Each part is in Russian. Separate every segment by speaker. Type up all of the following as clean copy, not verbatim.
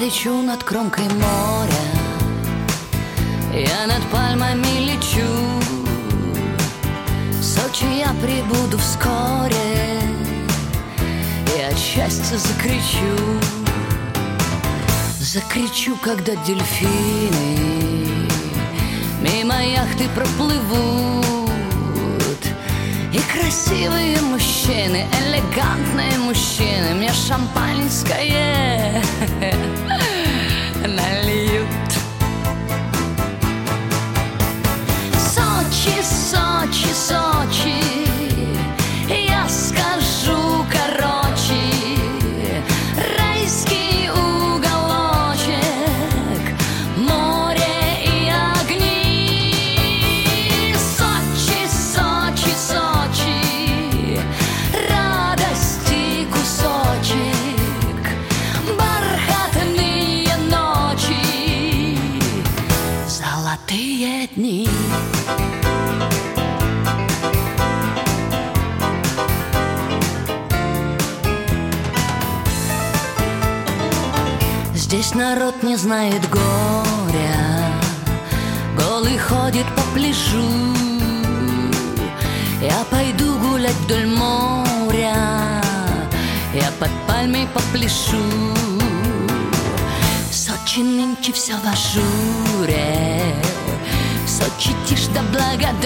Speaker 1: лечу над кромкой моря, я над пальмами лечу. В Сочи я прибуду вскоре, и от счастья закричу. Закричу, когда дельфины мимо яхты проплывут, и красивые мужчины, элегантные мужчины мне шампанское нальют. Сочи, Сочи, Сочи, я скажу короче, райский уголочек, море и огни. Сочи, Сочи, Сочи, радости кусочек, бархатные ночи, золотые дни. Здесь народ не знает горя, голый ходит по пляжу. Я пойду гулять вдоль моря, я под пальмой попляшу. Сочи нынче все в ажуре, Сочи тишь да благодать.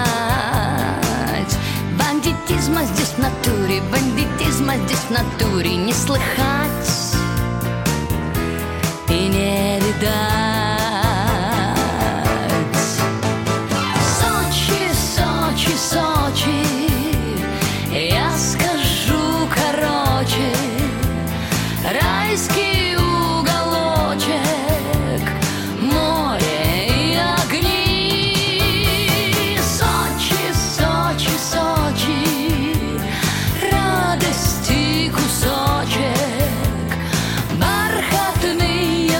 Speaker 1: Бандитизма здесь в натуре, бандитизма здесь в натуре не слыхать и не видать. Сочи, Сочи, Сочи, я скажу короче, райский уголочек, море и огни. Сочи, Сочи, Сочи, радости кусочек, бархатный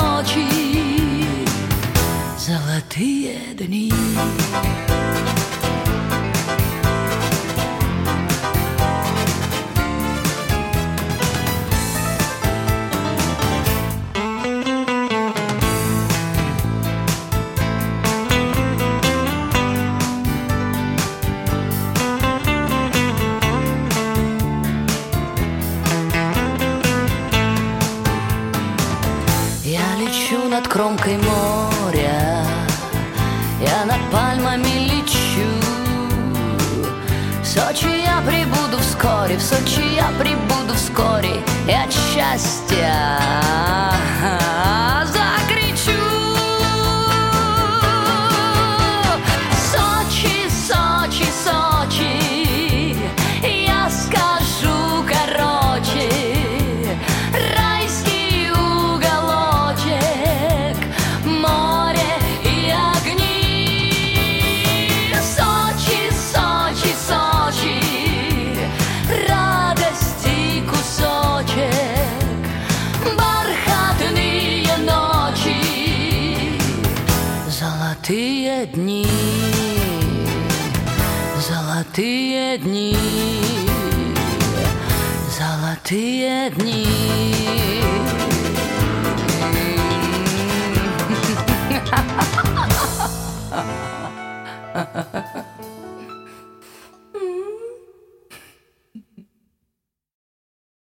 Speaker 1: золотые дни. Я лечу над кромкой моря, я над пальмами лечу. В Сочи я прибуду вскоре, в Сочи я прибуду вскоре, и от счастья закричу. Сочи, Сочи, Сочи, я скажу короче, райский уголочек, море и огни. Сочи, Сочи, Сочи, радости кусочек, бархатные ночи, золотые дни, золотые дни, золотые дни. Ha ha ha ha.